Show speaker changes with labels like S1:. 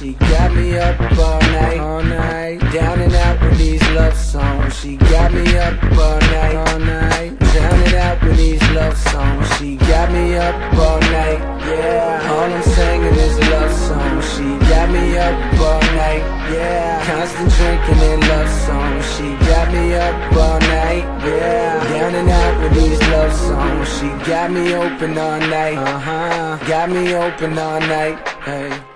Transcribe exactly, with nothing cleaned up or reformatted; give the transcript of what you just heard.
S1: She got me up all night, all night, down and out with these love songs. She got me up all night, all night, down and out with these love songs. She got me up all night, yeah. All I'm singing is love songs. She got me up all night, yeah. Constant drinking and love songs. She got me up all night, yeah. Down and out with these love songs. She got me open all night, uh-huh. Got me open all night, hey.